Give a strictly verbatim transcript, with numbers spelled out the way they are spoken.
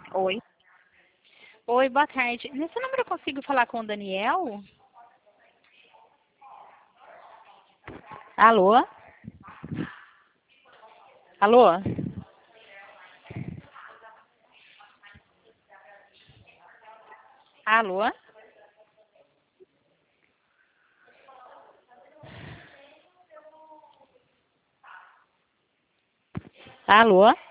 Oi. Oi, boa tarde. Nesse número eu consigo falar com o Daniel? Alô? Alô? Alô? Alô?